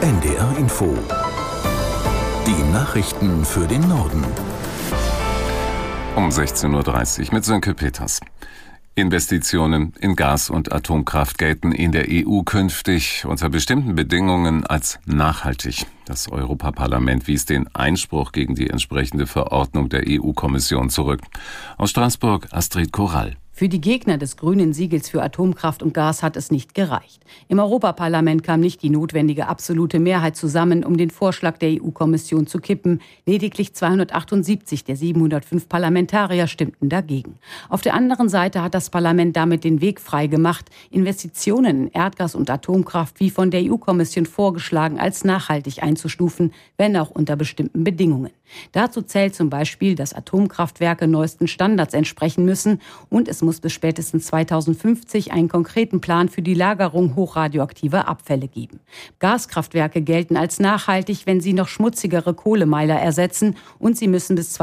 NDR Info. Die Nachrichten für den Norden. Um 16.30 Uhr mit Sönke Peters. Investitionen in Gas- und Atomkraft gelten in der EU künftig unter bestimmten Bedingungen als nachhaltig. Das Europaparlament wies den Einspruch gegen die entsprechende Verordnung der EU-Kommission zurück. Aus Straßburg Astrid Korall. Für die Gegner des grünen Siegels für Atomkraft und Gas hat es nicht gereicht. Im Europaparlament kam nicht die notwendige absolute Mehrheit zusammen, um den Vorschlag der EU-Kommission zu kippen. Lediglich 278 der 705 Parlamentarier stimmten dagegen. Auf der anderen Seite hat das Parlament damit den Weg frei gemacht, Investitionen in Erdgas und Atomkraft wie von der EU-Kommission vorgeschlagen als nachhaltig einzustufen, wenn auch unter bestimmten Bedingungen. Dazu zählt zum Beispiel, dass Atomkraftwerke neuesten Standards entsprechen müssen und es muss bis spätestens 2050 einen konkreten Plan für die Lagerung hochradioaktiver Abfälle geben. Gaskraftwerke gelten als nachhaltig, wenn sie noch schmutzigere Kohlemeiler ersetzen und sie müssen bis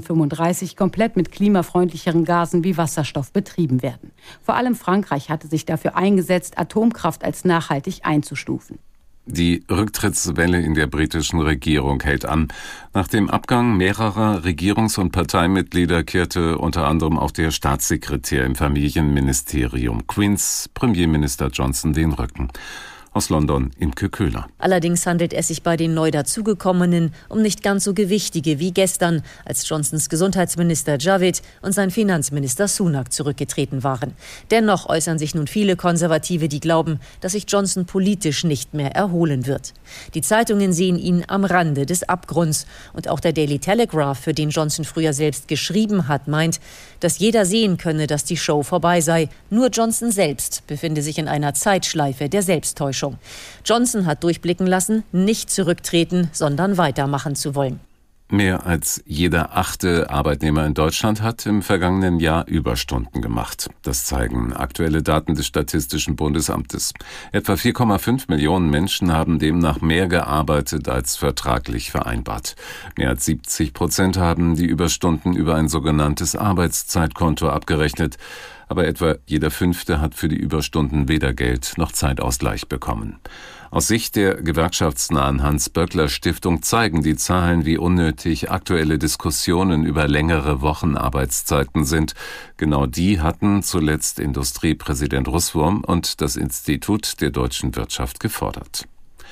2035 komplett mit klimafreundlicheren Gasen wie Wasserstoff betrieben werden. Vor allem Frankreich hatte sich dafür eingesetzt, Atomkraft als nachhaltig einzustufen. Die Rücktrittswelle in der britischen Regierung hält an. Nach dem Abgang mehrerer Regierungs- und Parteimitglieder kehrte unter anderem auch der Staatssekretär im Familienministerium Queen's Premierminister Johnson den Rücken. Aus London, Imke Köhler. Allerdings handelt es sich bei den neu dazugekommenen um nicht ganz so gewichtige wie gestern, als Johnsons Gesundheitsminister Javid und sein Finanzminister Sunak zurückgetreten waren. Dennoch äußern sich nun viele Konservative, die glauben, dass sich Johnson politisch nicht mehr erholen wird. Die Zeitungen sehen ihn am Rande des Abgrunds. Und auch der Daily Telegraph, für den Johnson früher selbst geschrieben hat, meint, dass jeder sehen könne, dass die Show vorbei sei. Nur Johnson selbst befinde sich in einer Zeitschleife der Selbsttäuschung. Johnson hat durchblicken lassen, nicht zurücktreten, sondern weitermachen zu wollen. Mehr als jeder 8. Arbeitnehmer in Deutschland hat im vergangenen Jahr Überstunden gemacht. Das zeigen aktuelle Daten des Statistischen Bundesamtes. Etwa 4,5 Millionen Menschen haben demnach mehr gearbeitet als vertraglich vereinbart. Mehr als 70% haben die Überstunden über ein sogenanntes Arbeitszeitkonto abgerechnet. Aber etwa jeder 5. hat für die Überstunden weder Geld noch Zeitausgleich bekommen. Aus Sicht der gewerkschaftsnahen Hans-Böckler-Stiftung zeigen die Zahlen, wie unnötig aktuelle Diskussionen über längere Wochenarbeitszeiten sind. Genau die hatten zuletzt Industriepräsident Russwurm und das Institut der deutschen Wirtschaft gefordert.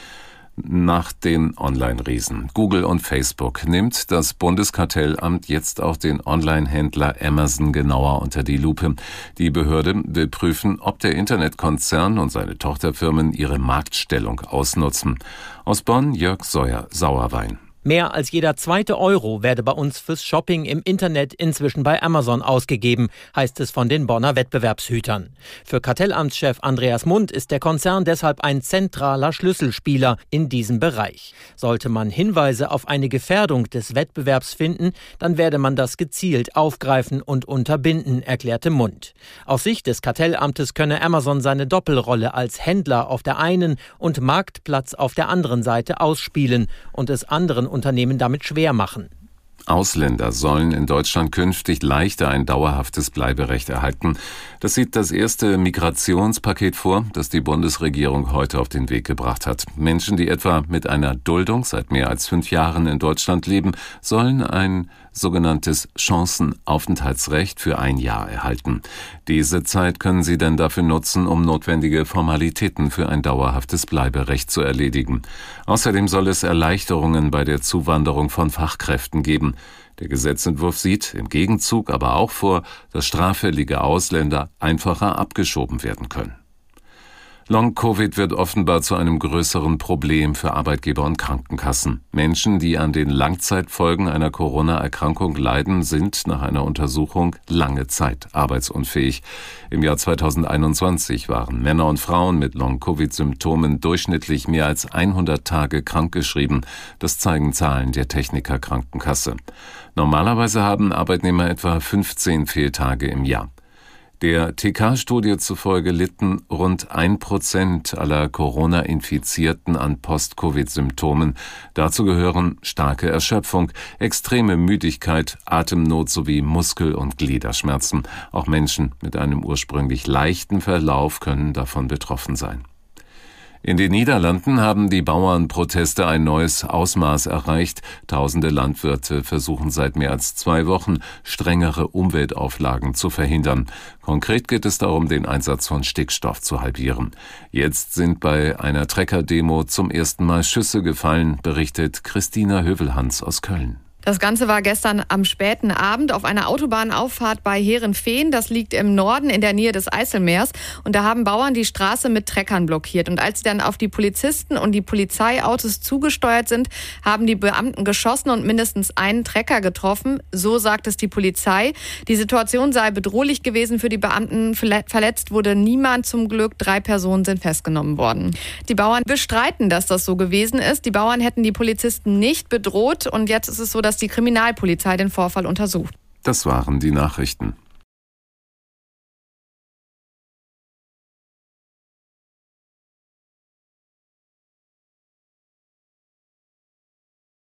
Nach den Online-Riesen Google und Facebook nimmt das Bundeskartellamt jetzt auch den Online-Händler Amazon genauer unter die Lupe. Die Behörde will prüfen, ob der Internetkonzern und seine Tochterfirmen ihre Marktstellung ausnutzen. Aus Bonn Jörg Sauerwein. Mehr als jeder 2. Euro werde bei uns fürs Shopping im Internet inzwischen bei Amazon ausgegeben, heißt es von den Bonner Wettbewerbshütern. Für Kartellamtschef Andreas Mund ist der Konzern deshalb ein zentraler Schlüsselspieler in diesem Bereich. Sollte man Hinweise auf eine Gefährdung des Wettbewerbs finden, dann werde man das gezielt aufgreifen und unterbinden, erklärte Mund. Aus Sicht des Kartellamtes könne Amazon seine Doppelrolle als Händler auf der einen und Marktplatz auf der anderen Seite ausspielen und es anderen Unternehmen damit schwer machen. Ausländer sollen in Deutschland künftig leichter ein dauerhaftes Bleiberecht erhalten. Das sieht das erste Migrationspaket vor, das die Bundesregierung heute auf den Weg gebracht hat. Menschen, die etwa mit einer Duldung seit mehr als 5 Jahren in Deutschland leben, sollen ein sogenanntes Chancenaufenthaltsrecht für 1 Jahr erhalten. Diese Zeit können sie dann dafür nutzen, um notwendige Formalitäten für ein dauerhaftes Bleiberecht zu erledigen. Außerdem soll es Erleichterungen bei der Zuwanderung von Fachkräften geben. Der Gesetzentwurf sieht im Gegenzug aber auch vor, dass straffällige Ausländer einfacher abgeschoben werden können. Long-Covid wird offenbar zu einem größeren Problem für Arbeitgeber und Krankenkassen. Menschen, die an den Langzeitfolgen einer Corona-Erkrankung leiden, sind nach einer Untersuchung lange Zeit arbeitsunfähig. Im Jahr 2021 waren Männer und Frauen mit Long-Covid-Symptomen durchschnittlich mehr als 100 Tage krankgeschrieben. Das zeigen Zahlen der Techniker Krankenkasse. Normalerweise haben Arbeitnehmer etwa 15 Fehltage im Jahr. Der TK-Studie zufolge litten rund 1% aller Corona-Infizierten an Post-Covid-Symptomen. Dazu gehören starke Erschöpfung, extreme Müdigkeit, Atemnot sowie Muskel- und Gliederschmerzen. Auch Menschen mit einem ursprünglich leichten Verlauf können davon betroffen sein. In den Niederlanden haben die Bauernproteste ein neues Ausmaß erreicht. Tausende Landwirte versuchen seit mehr als 2 Wochen, strengere Umweltauflagen zu verhindern. Konkret geht es darum, den Einsatz von Stickstoff zu halbieren. Jetzt sind bei einer Trecker-Demo zum ersten Mal Schüsse gefallen, berichtet Christina Hövelhans aus Köln. Das Ganze war gestern am späten Abend auf einer Autobahnauffahrt bei Heerenveen. Das liegt im Norden in der Nähe des Eiselmeers. Und da haben Bauern die Straße mit Treckern blockiert. Und als sie dann auf die Polizisten und die Polizeiautos zugesteuert sind, haben die Beamten geschossen und mindestens einen Trecker getroffen. So sagt es die Polizei. Die Situation sei bedrohlich gewesen für die Beamten. Verletzt wurde niemand zum Glück. 3 Personen sind festgenommen worden. Die Bauern bestreiten, dass das so gewesen ist. Die Bauern hätten die Polizisten nicht bedroht. Und jetzt ist es so, dass die Kriminalpolizei den Vorfall untersucht. Das waren die Nachrichten.